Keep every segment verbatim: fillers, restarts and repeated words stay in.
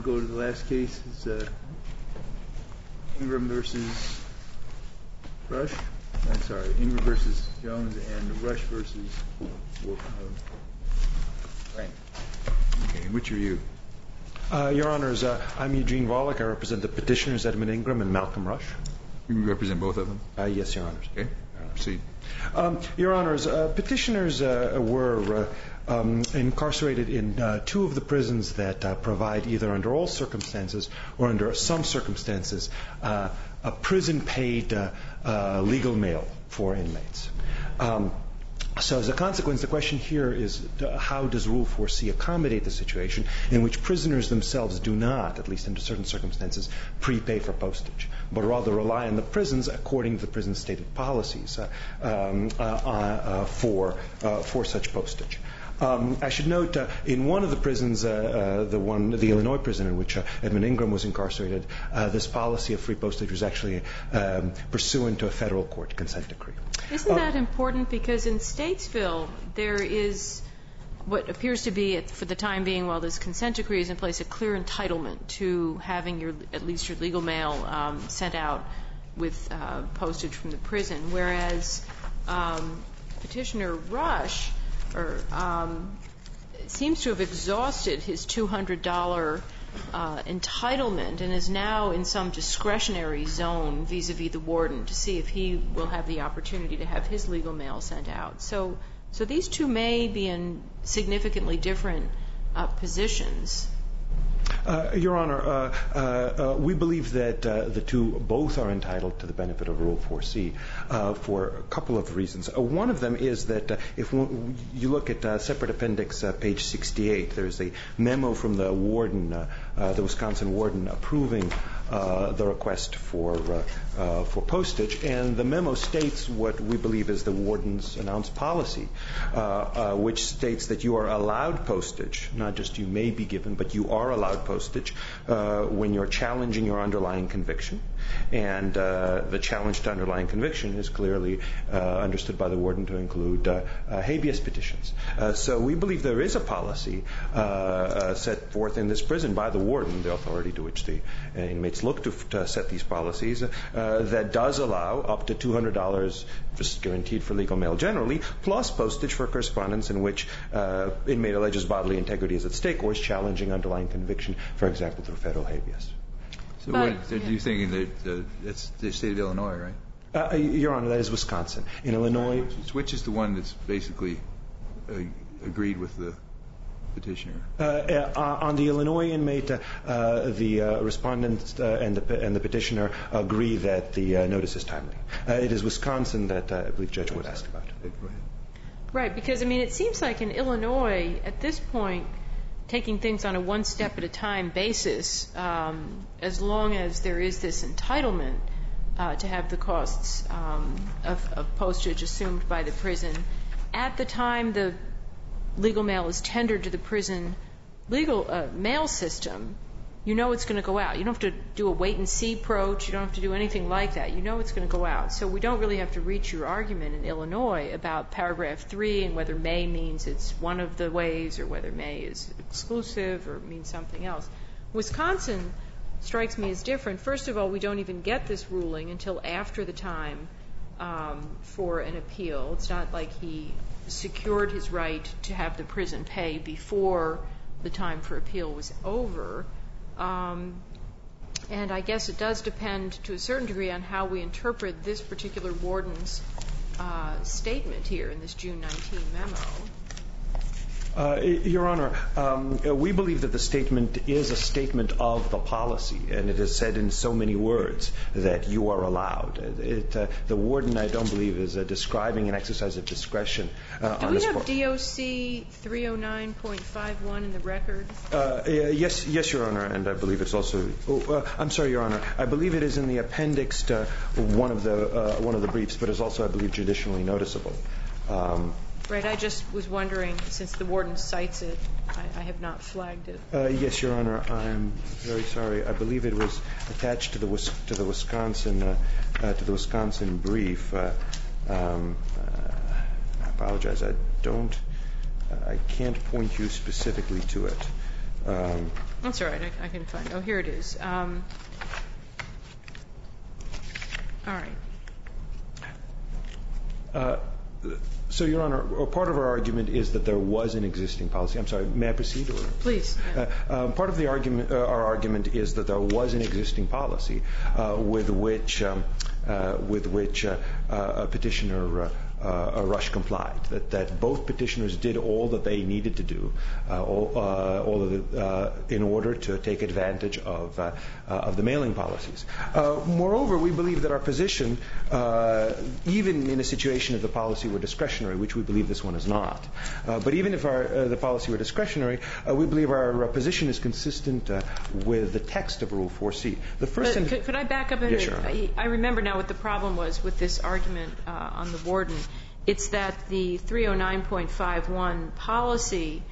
We'll go to the last case. It's uh, Ingram versus Rush. I'm sorry, Ingram versus Jones and Rush versus uh, Frank. Okay, which are you? Uh, Your Honors, uh, I'm Eugene Wallach. I represent the petitioners Edmund Ingram and Malcolm Rush. You represent both of them? Uh, yes, Your Honors. Okay, proceed. Um, Your Honors, uh, petitioners uh, were uh, um, incarcerated in uh, two of the prisons that uh, provide, either under all circumstances or under some circumstances, uh, a prison-paid uh, uh, legal mail for inmates. Um, So as a consequence, the question here is uh, how does Rule four C accommodate the situation in which prisoners themselves do not, at least under certain circumstances, prepay for postage, but rather rely on the prisons according to the prison's stated policies uh, um, uh, uh, for, uh, for such postage. Um, I should note, uh, in one of the prisons, uh, uh, the one, the Illinois prison in which uh, Edmund Ingram was incarcerated, uh, this policy of free postage was actually um, pursuant to a federal court consent decree. Isn't uh, that important? Because in Statesville, there is what appears to be, for the time being, while this consent decree is in place, a clear entitlement to having your, at least your legal mail um, sent out with uh, postage from the prison, whereas um, Petitioner Rush or um, seems to have exhausted his two hundred dollars uh, entitlement and is now in some discretionary zone vis-a-vis the warden to see if he will have the opportunity to have his legal mail sent out. So, so these two may be in significantly different uh, positions. Uh, Your Honor, uh, uh, uh, we believe that uh, the two both are entitled to the benefit of Rule four C uh, for a couple of reasons. Uh, one of them is that uh, if one, you look at uh, separate appendix uh, page sixty-eight, there's a memo from the warden, uh, uh, the Wisconsin warden, approving uh, the request for uh, uh, for postage, and the memo states what we believe is the warden's announced policy, uh, uh, which states that you are allowed postage, not just you may be given, but you are allowed postage uh, when you're challenging your underlying conviction. And uh, the challenge to underlying conviction is clearly uh, understood by the warden to include uh, uh, habeas petitions. Uh, so we believe there is a policy uh, uh, set forth in this prison by the warden, the authority to which the uh, inmates look to, to set these policies, uh, that does allow up to two hundred dollars just guaranteed for legal mail generally, plus postage for correspondence in which uh, inmate alleges bodily integrity is at stake or is challenging underlying conviction, for example, through federal habeas. So but, what are you thinking that uh, that's the state of Illinois, right? Uh, Your Honor, that is Wisconsin. In Illinois, Which is, which is the one that's basically uh, agreed with the petitioner? Uh, uh, on the Illinois inmate, uh, uh, the uh, respondent uh, and, the, and the petitioner agree that the uh, notice is timely. Uh, it is Wisconsin that uh, I believe Judge Wood asked about. Go ahead. Right, because, I mean, it seems like in Illinois, at this point, taking things on a one-step-at-a-time basis, um, as long as there is this entitlement uh, to have the costs um, of, of postage assumed by the prison, at the time the legal mail is tendered to the prison legal uh, mail system, you know it's going to go out. You don't have to do a wait-and-see approach. You don't have to do anything like that. You know it's going to go out. So we don't really have to reach your argument in Illinois about paragraph three and whether may means it's one of the ways or whether may is exclusive or means something else. Wisconsin strikes me as different. First of all, we don't even get this ruling until after the time um, for an appeal. It's not like he secured his right to have the prison pay before the time for appeal was over. Um, and I guess it does depend to a certain degree on how we interpret this particular warden's uh, statement here in this June nineteenth memo. Uh, Your Honor, um, we believe that the statement is a statement of the policy, and it is said in so many words that you are allowed. It, uh, the warden, I don't believe, is uh, describing an exercise of discretion. Uh, Do on we this have part. D O C three oh nine point five one in the record? Uh, yes, yes, Your Honor, and I believe it's also. Oh, uh, I'm sorry, Your Honor. I believe it is in the appendix to one of the uh, one of the briefs, but is also, I believe, judicially noticeable. Um, Right, I just was wondering, since the warden cites it, I, I have not flagged it. Uh, yes, Your Honor. I'm very sorry. I believe it was attached to the to the Wisconsin uh, uh, to the Wisconsin brief. Uh, um, uh, I apologize. I don't. Uh, I can't point you specifically to it. Um, That's all right. I, I can find. Oh, here it is. Um, all right. Uh, so, Your Honor, part of our argument is that there was an existing policy. I'm sorry, may I proceed? Or? Please. Uh, uh, part of the argument, uh, our argument is that there was an existing policy uh, with which, um, uh, with which uh, uh, a petitioner uh, uh, Rush complied. That, that both petitioners did all that they needed to do, uh, all, uh, all of the, uh, in order to take advantage of uh, uh, of the mailing policies. Uh, moreover, we believe that our position, uh, even in a situation if the policy were discretionary, which we believe this one is not, uh, but even if our, uh, the policy were discretionary, uh, we believe our, our position is consistent uh, with the text of Rule four C. The first. But could, could I back up a yes, minute? Sure. I, I remember now what the problem was with this argument uh, on the warden. It's that the three oh nine point five one policy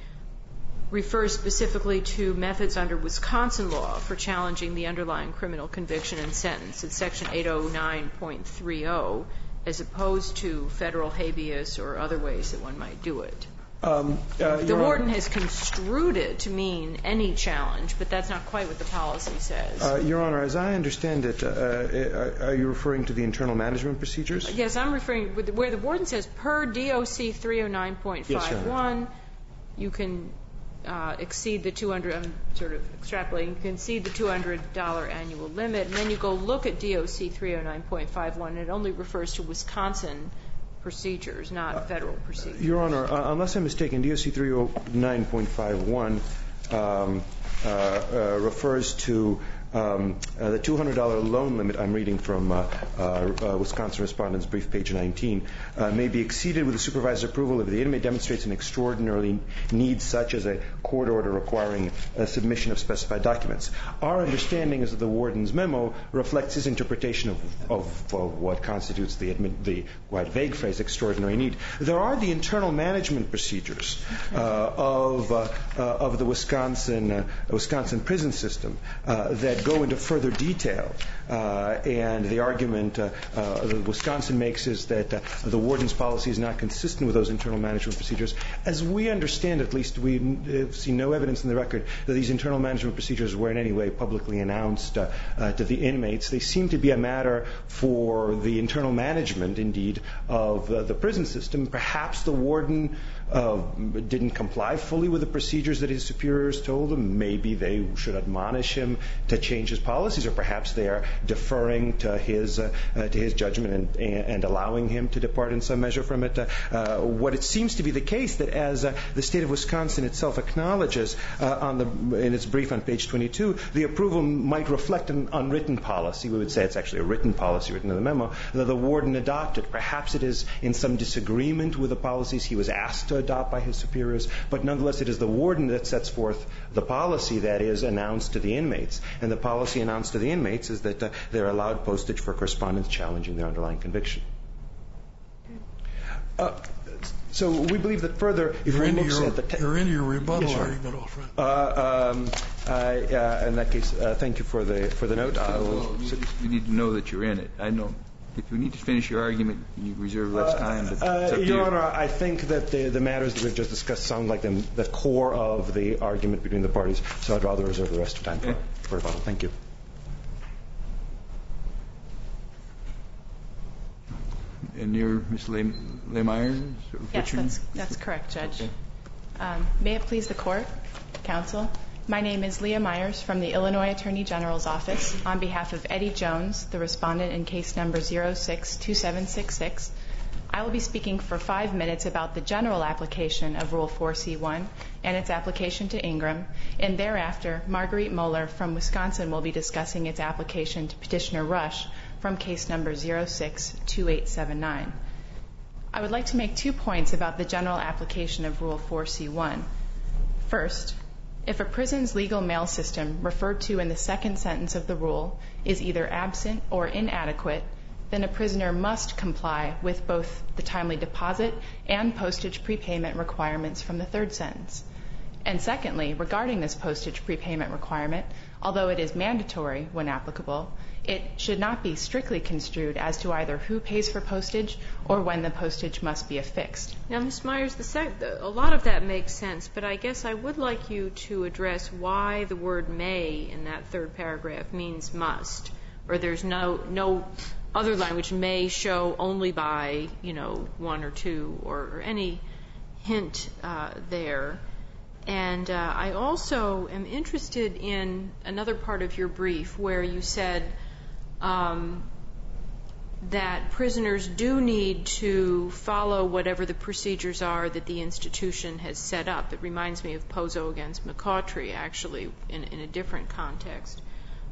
refers specifically to methods under Wisconsin law for challenging the underlying criminal conviction and sentence. It's Section eight oh nine point three oh, as opposed to federal habeas or other ways that one might do it. Um, uh, the warden Honor, has construed it to mean any challenge, but that's not quite what the policy says. Uh, Your Honor, as I understand it, uh, uh, are you referring to the internal management procedures? Yes, I'm referring with where the warden says per D O C three oh nine point five one, yes, you can uh, exceed the two hundred. I'm sort of extrapolating. You can exceed the two hundred dollar annual limit, and then you go look at D O C three oh nine point five one. And it only refers to Wisconsin procedures, not federal procedures. Your Honor, uh, unless I'm mistaken, D O C three oh nine point five one um, uh, uh, refers to um, uh, the two hundred dollar loan limit. I'm reading from uh, uh, uh, Wisconsin Respondent's Brief, page nineteen, uh, may be exceeded with the supervisor's approval if the inmate demonstrates an extraordinary need, such as a court order requiring a submission of specified documents. Our understanding is that the warden's memo reflects his interpretation of, of, of what constitutes the, admit, the quite vague phrase, extraordinary need. There are the internal management procedures uh, of, uh, uh, of the Wisconsin, uh, Wisconsin prison system uh, that go into further detail. Uh, and the argument uh, uh, that Wisconsin makes is that uh, the warden's policy is not consistent with those internal management procedures. As we understand, at least, we uh, see no evidence in the record that these internal management procedures were in any way publicly announced uh, uh, to the inmates. They seem to be a matter for the internal management, indeed, of uh, the prison system. Perhaps the warden uh, didn't comply fully with the procedures that his superiors told him. Maybe they should admonish him to change his policies, or perhaps they are deferring to his uh, uh, to his judgment and, and, and allowing him to depart in some measure from it. Uh, uh, what it seems to be the case that, as uh, the state of Wisconsin itself acknowledges uh, on the in its brief on page twenty-two, the approval might reflect an unwritten policy. We would say it's actually a written policy written in the memo that the warden adopted. Perhaps it is in some disagreement with the policies he was asked to adopt by his superiors, but nonetheless it is the warden that sets forth the policy that is announced to the inmates. And the policy announced to the inmates is that uh, they're allowed postage for correspondence challenging their underlying conviction. Uh, so we believe that further, if you're one looks your, at the... Te- you're into your rebuttal yes, argument, old friend. Uh, um, uh, uh, in that case, uh, thank you for the for the note. I will, well, you, you need to know that you're in it. I know. If you need to finish your argument, you reserve less time. But uh, it's up to Your you. Honor, I think that the, the matters that we've just discussed sound like the, the core of the argument between the parties, so I'd rather reserve the rest of time okay. for, for rebuttal. Thank you. And you're Miz Le- Lemire? Yes, that's, that's correct, Judge. Okay. Um, may it please the Court, Counsel? My name is Leah Myers from the Illinois Attorney General's Office on behalf of Eddie Jones, the respondent in case number zero six two seven six six. I will be speaking for five minutes about the general application of Rule four C one and its application to Ingram, and thereafter Marguerite Moeller from Wisconsin will be discussing its application to Petitioner Rush from case number zero six two eight seven nine. I would like to make two points about the general application of Rule four C one. First, if a prison's legal mail system referred to in the second sentence of the rule is either absent or inadequate, then a prisoner must comply with both the timely deposit and postage prepayment requirements from the third sentence. And secondly, regarding this postage prepayment requirement, Although it is mandatory when applicable, it should not be strictly construed as to either who pays for postage or when the postage must be affixed. Now, Miz Myers, the sec- the, a lot of that makes sense, but I guess I would like you to address why the word may in that third paragraph means must, or there's no no other language, may show only by, you know, one or two, or, or any hint uh, there. And uh, I also am interested in another part of your brief where you said um, that prisoners do need to follow whatever the procedures are that the institution has set up. It reminds me of Pozo against McCautry, actually, in, in a different context.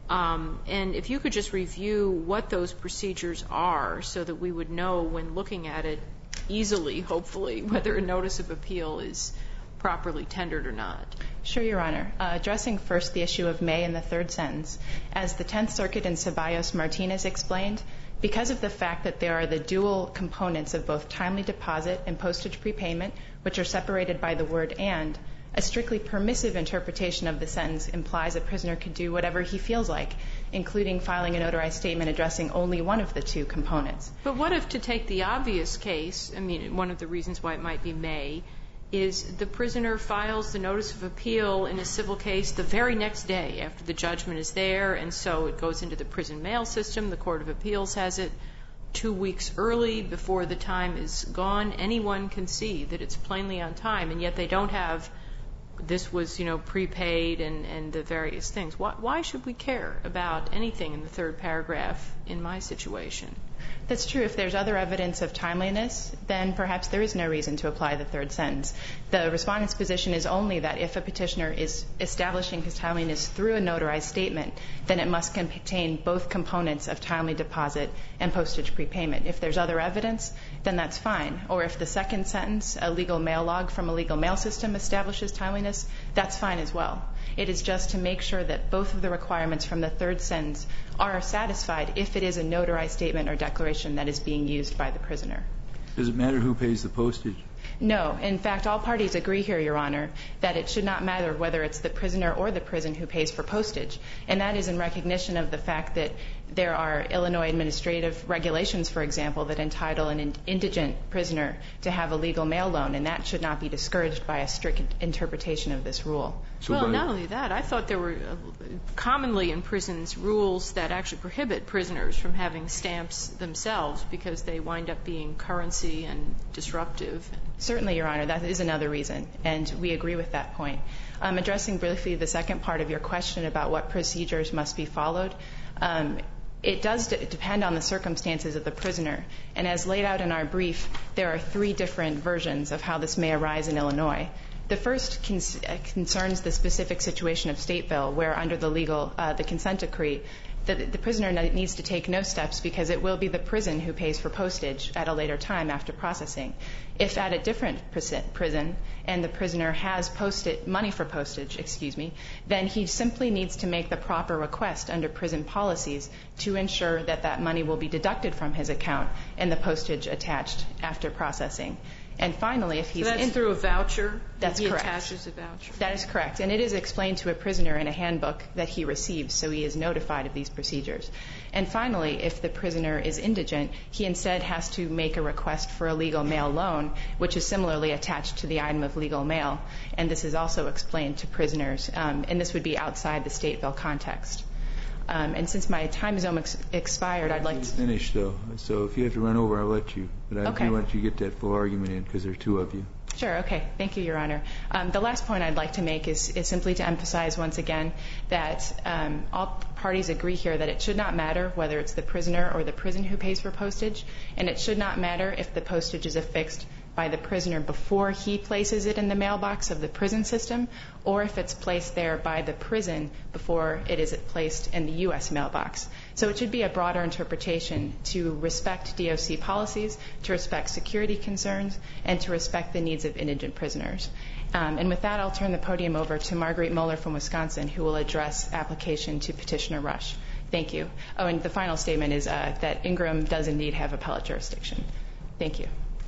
Um, and if you could just review what those procedures are so that we would know when looking at it easily, hopefully, whether a notice of appeal is properly tendered or not. Sure, Your Honor. Uh, addressing first the issue of may in the third sentence, as the Tenth Circuit in Ceballos-Martinez explained, because of the fact that there are the dual components of both timely deposit and postage prepayment, which are separated by the word and, a strictly permissive interpretation of the sentence implies a prisoner could do whatever he feels like, including filing a notarized statement addressing only one of the two components. But what if, to take the obvious case, I mean, one of the reasons why it might be may, is the prisoner files the notice of appeal in a civil case the very next day after the judgment is there, and so it goes into the prison mail system, the Court of Appeals has it two weeks early before the time is gone. Anyone can see that it's plainly on time, and yet they don't have this was, you know, prepaid and, and the various things. Why, why should we care about anything in the third paragraph in my situation? That's true. If there's other evidence of timeliness, then perhaps there is no reason to apply the third sentence. The respondent's position is only that if a petitioner is establishing his timeliness through a notarized statement, then it must contain both components of timely deposit and postage prepayment. If there's other evidence, then that's fine. Or if the second sentence, a legal mail log from a legal mail system, establishes timeliness, that's fine as well. It is just to make sure that both of the requirements from the third sentence are satisfied if it is a notarized statement or declaration that is being used by the prisoner. Does it matter who pays the postage? No. In fact, all parties agree here, Your Honor, that it should not matter whether it's the prisoner or the prison who pays for postage. And that is in recognition of the fact that there are Illinois administrative regulations, for example, that entitle an indigent prisoner to have a legal mail loan, and that should not be discouraged by a strict interpretation of this rule. So well, by- not only that, I thought there were uh, commonly in prisons rules that actually prohibit prisoners from having stamps themselves because they wind up being currency and disruptive. Certainly, Your Honor, that is another reason, and we agree with that point. Um, addressing briefly the second part of your question about what procedures must be followed, um, it does d- depend on the circumstances of the prisoner. And as laid out in our brief, there are three different versions of how this may arise in Illinois. The first con- uh, concerns the specific situation of Stateville, where under the legal, uh, the consent decree, the, the prisoner needs to take no steps because it will be the prison who pays for postage at a later time after processing. If at a different prison and the prisoner has posted money for postage, excuse me, then he simply needs to make the proper request under prison policies to ensure that that money will be deducted from his account and the postage attached after processing. And finally, if he's so that's in, through a voucher? That's he correct. attaches a voucher. That is correct. And it is explained to a prisoner in a handbook that he receives, so he is notified of these procedures. And finally, if the prisoner is indigent, he instead has to make a request for a legal mail loan, which is similarly attached to the item of legal mail. And this is also explained to prisoners, um, and this would be outside the Stateville context. Um, and since my time is almost expired, I'd like to... Finish, though. So if you have to run over, I'll let you. But I Okay. do want you to get that full argument in because there are two of you. Sure, okay. Thank you, Your Honor. Um, the last point I'd like to make is, is simply to emphasize once again that um, all parties agree here that it should not matter whether it's the prisoner or the prison who pays for postage, and it should not matter if the postage is affixed by the prisoner before he places it in the mailbox of the prison system, or if it's placed there by the prison before it is placed in the U S mailbox. So it should be a broader interpretation to respect D O C policies, to respect security concerns, and to respect the needs of indigent prisoners. Um, and with that, I'll turn the podium over to Marguerite Moeller from Wisconsin, who will address application to Petitioner Rush. Thank you. Oh, and the final statement is uh, that Ingram does indeed have appellate jurisdiction. Thank you.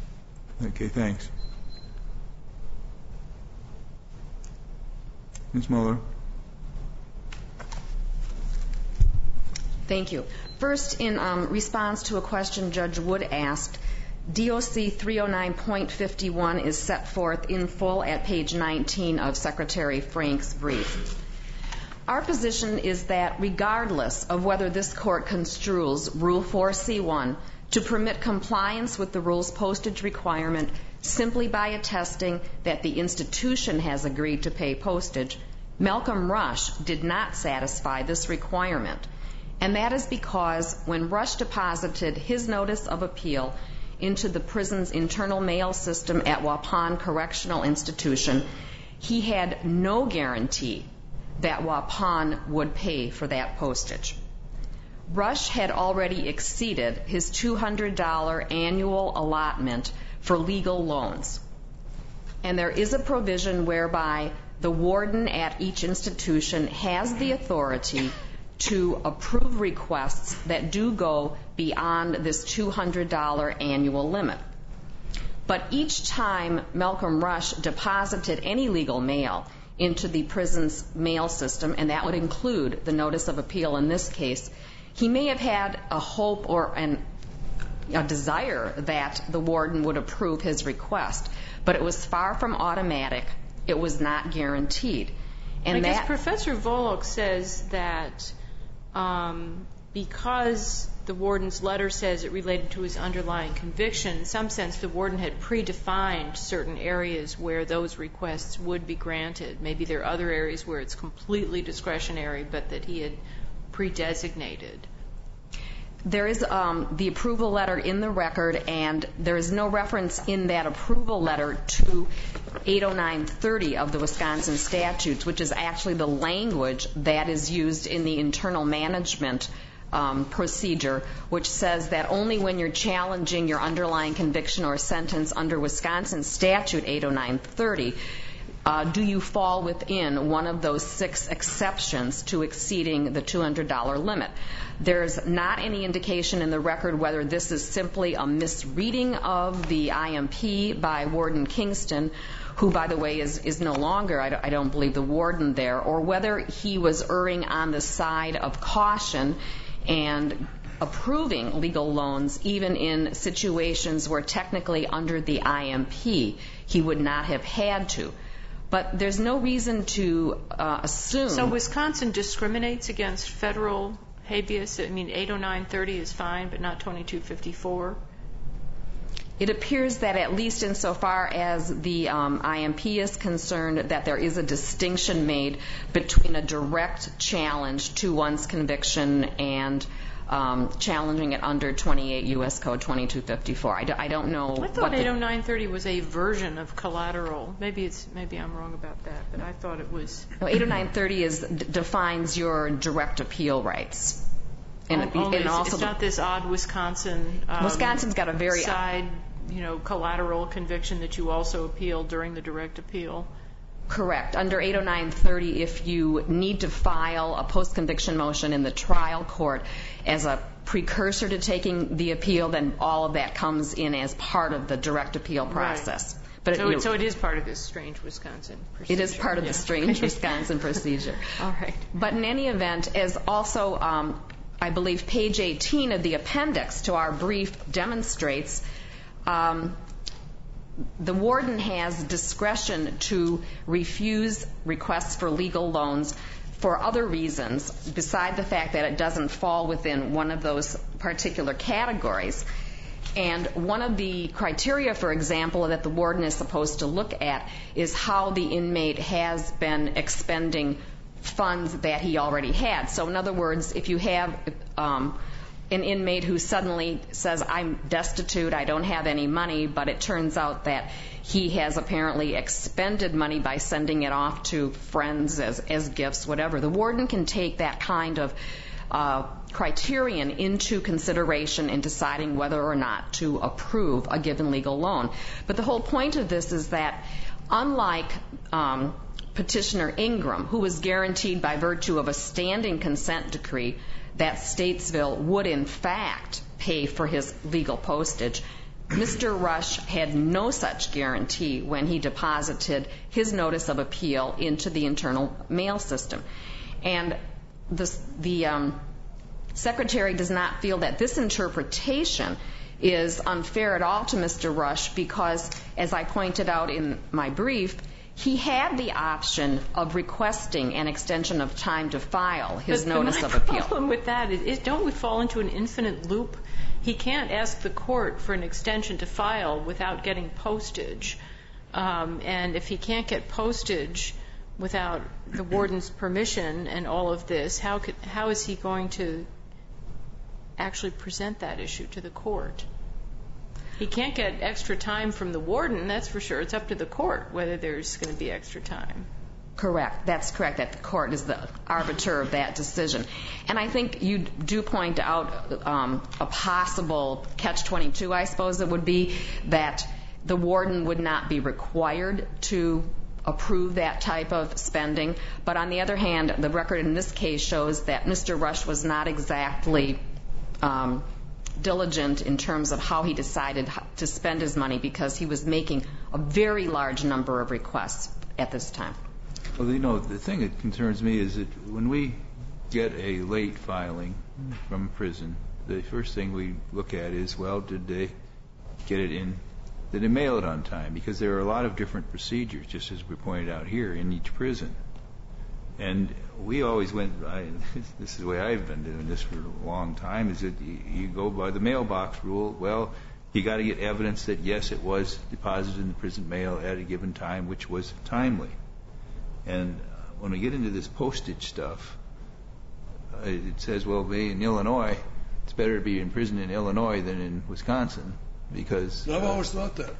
Okay, thanks. Miz Mueller. Thank you. First, in um, response to a question Judge Wood asked, D O C three oh nine point five one is set forth in full at page nineteen of Secretary Frank's brief. Our position is that regardless of whether this Court construes Rule four C one to permit compliance with the rule's postage requirement simply by attesting that the institution has agreed to pay postage, Malcolm Rush did not satisfy this requirement. And that is because when Rush deposited his notice of appeal into the prison's internal mail system at Waupun Correctional Institution, he had no guarantee that Waupun would pay for that postage. Rush had already exceeded his two hundred dollars annual allotment for legal loans. And there is a provision whereby the warden at each institution has the authority to approve requests that do go beyond this two hundred dollars annual limit. But each time Malcolm Rush deposited any legal mail into the prison's mail system, and that would include the notice of appeal in this case, he may have had a hope or an, a desire that the warden would approve his request, but it was far from automatic. It was not guaranteed. And I guess that, Professor Volokh says that um, because the warden's letter says it related to his underlying conviction, in some sense the warden had predefined certain areas where those requests would be granted. Maybe there are other areas where it's completely discretionary, but that he had pre-designated. There is um, the approval letter in the record, and there is no reference in that approval letter to eight oh nine thirty of the Wisconsin statutes, which is actually the language that is used in the internal management um, procedure, which says that only when you're challenging your underlying conviction or sentence under Wisconsin statute eight oh nine thirty Uh, do you fall within one of those six exceptions to exceeding the two hundred dollars limit? There's not any indication in the record whether this is simply a misreading of the I M P by Warden Kingston, who, by the way, is, is no longer, I don't, I don't believe, the warden there, or whether he was erring on the side of caution and approving legal loans even in situations where technically under the I M P he would not have had to. But there's no reason to uh, assume... So Wisconsin discriminates against federal habeas? I mean, eight oh nine thirty is fine, but not twenty-two fifty-four? It appears that at least insofar as the um, I M P is concerned, that there is a distinction made between a direct challenge to one's conviction and um, challenging it under twenty-eight U S Code twenty-two fifty-four. I, do, I don't know. I thought eight oh nine thirty was a version of collateral. Maybe it's maybe I'm wrong about that, but I thought it was. No, eight oh nine thirty is d- defines your direct appeal rights. And, oh, only and it's, also it's not this odd Wisconsin. Um, Wisconsin's got a very side, you know, collateral conviction that you also appeal during the direct appeal. Correct. Under eight oh nine thirty, if you need to file a post-conviction motion in the trial court as a precursor to taking the appeal, then all of that comes in as part of the direct appeal process. Right. But so, it, it, so it is part of this strange Wisconsin procedure. It is part of yeah. the strange Wisconsin procedure. All right. But in any event, as also, um, I believe, page eighteen of the appendix to our brief demonstrates, um, the warden has discretion to refuse requests for legal loans for other reasons, beside the fact that it doesn't fall within one of those particular categories. And one of the criteria, for example, that the warden is supposed to look at is how the inmate has been expending funds that he already had. So in other words, if you have um, an inmate who suddenly says, I'm destitute, I don't have any money, but it turns out that he has apparently expended money by sending it off to friends as, as gifts, whatever, the warden can take that kind of uh, criterion into consideration in deciding whether or not to approve a given legal loan. But the whole point of this is that unlike um, Petitioner Ingram, who was guaranteed by virtue of a standing consent decree that Statesville would in fact pay for his legal postage, Mister Rush had no such guarantee when he deposited his notice of appeal into the internal mail system. And the, the um, Secretary does not feel that this interpretation is unfair at all to Mister Rush because, as I pointed out in my brief, he had the option of requesting an extension of time to file his but notice of my appeal. The problem with that is, is don't we fall into an infinite loop? He can't ask the court for an extension to file without getting postage. Um, and if he can't get postage without the warden's permission and all of this, how could, how is he going to actually present that issue to the court? He can't get extra time from the warden, that's for sure. It's up to the court whether there's going to be extra time. Correct. That's correct, that the court is the arbiter of that decision. And I think you do point out um, a possible catch twenty-two, I suppose it would be, that the warden would not be required to approve that type of spending. But on the other hand, the record in this case shows that Mister Rush was not exactly um, diligent in terms of how he decided to spend his money because he was making a very large number of requests at this time. Well, you know, the thing that concerns me is that when we get a late filing from prison, the first thing we look at is, well, did they get it in, did they mail it on time? Because there are a lot of different procedures, just as we pointed out here, in each prison. And we always went, I, this is the way I've been doing this for a long time, is that you, you go by the mailbox rule. Well, you got to get evidence that, yes, it was deposited in the prison mail at a given time, which was timely. And when we get into this postage stuff, uh, it says, well, in Illinois, it's better to be in prison in Illinois than in Wisconsin because... I've always thought that.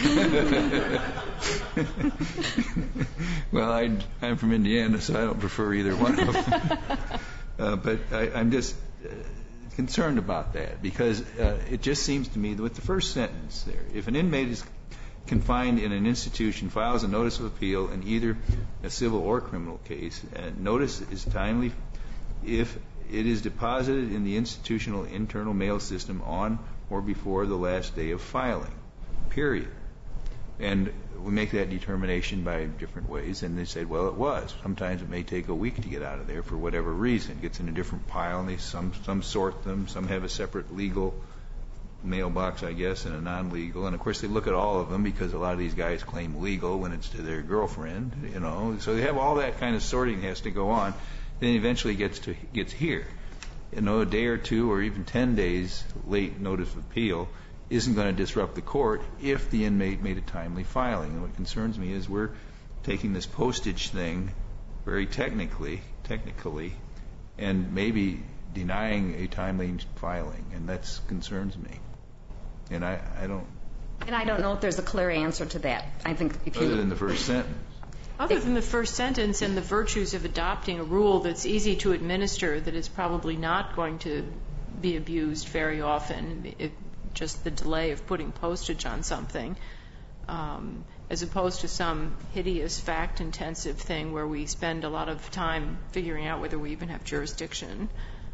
Well, I, I'm from Indiana, so I don't prefer either one of them. uh, but I, I'm just uh, concerned about that because uh, it just seems to me that with the first sentence there, if an inmate is confined in an institution, files a notice of appeal in either a civil or criminal case, and notice is timely if it is deposited in the institutional internal mail system on or before the last day of filing, period. And we make that determination by different ways, and they said, well, it was. Sometimes it may take a week to get out of there for whatever reason. It gets in a different pile, and they some, some sort them, some have a separate legal mailbox, I guess, and a non-legal. And, of course, they look at all of them because a lot of these guys claim legal when it's to their girlfriend, you know. So they have all that kind of sorting has to go on. Then eventually gets to gets here. You know, a day or two or even ten days late notice of appeal isn't going to disrupt the court if the inmate made a timely filing. And what concerns me is we're taking this postage thing very technically, technically, and maybe denying a timely filing, and that concerns me. And I, I don't... And I don't know if there's a clear answer to that. I think if you... Other than the first sentence. Other than the first sentence and the virtues of adopting a rule that's easy to administer, that is probably not going to be abused very often, it, just the delay of putting postage on something, um, as opposed to some hideous fact-intensive thing where we spend a lot of time figuring out whether we even have jurisdiction.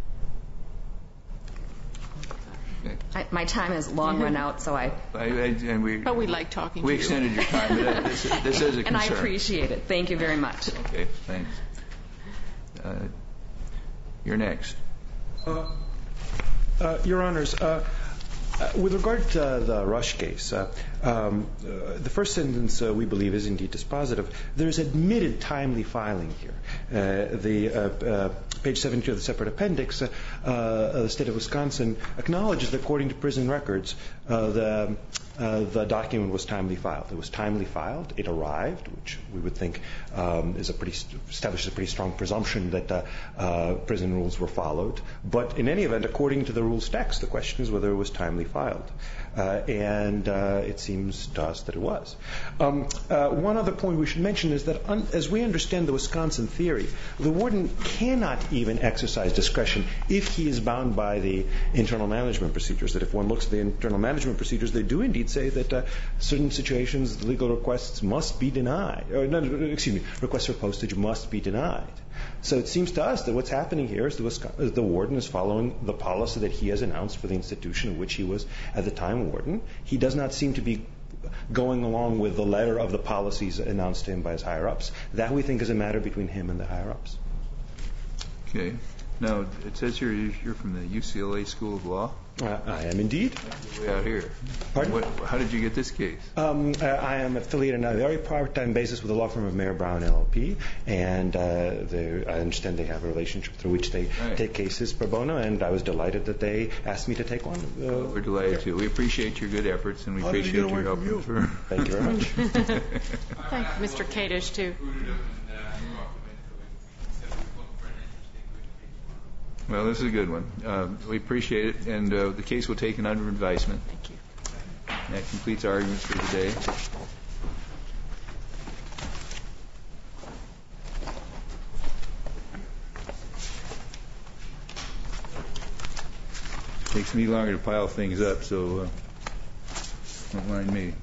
I, my time has long run out, so I... I, I and we, but we like talking we to you. We extended your time, but this, this is a concern. And I appreciate it. Thank you very much. Okay, thanks. Uh, you're next. Uh, uh, Your Honors, uh, uh, with regard to uh, the Rush case, uh, um, uh, the first sentence uh, we believe is indeed dispositive. There's admitted timely filing here. Uh, the uh, uh, page seventy-two of the separate appendix, uh, uh, the state of Wisconsin acknowledges that according to prison records, uh, the uh, the document was timely filed. It was timely filed. It arrived, which we would think um, is a pretty establishes a pretty strong presumption that uh, uh, prison rules were followed. But in any event, according to the rules text, the question is whether it was timely filed. Uh, and uh, it seems to us that it was. Um, uh, one other point we should mention is that un- as we understand the Wisconsin theory, the warden cannot even exercise discretion if he is bound by the internal management procedures. That if one looks at the internal management procedures, they do indeed say that uh, certain situations, legal requests must be denied. Or, no, excuse me, requests for postage must be denied. So it seems to us that what's happening here is the, Wisconsin, the warden is following the policy that he has announced for the institution in which he was at the time warden. He does not seem to be going along with the letter of the policies announced to him by his higher-ups. That we think is a matter between him and the higher-ups. Okay. Now, it says here you're from the U C L A School of Law. Uh, I am indeed. Way out here. Pardon? What, how did you get this case? Um, uh, I am affiliated on a very part-time basis with the law firm of Mayer Brown L L P, and uh, they, I understand they have a relationship through which they Right. take cases pro bono, and I was delighted that they asked me to take one. Uh, We're delighted to. We appreciate your good efforts, and we How did appreciate it get away your from help. you? For Thank you very much. Thank you, Mister Kadish, too. Well, this is a good one. Uh, we appreciate it, and uh, the case will take an under advisement. Thank you. That completes our arguments for today. Takes me longer to pile things up, so uh, don't mind me.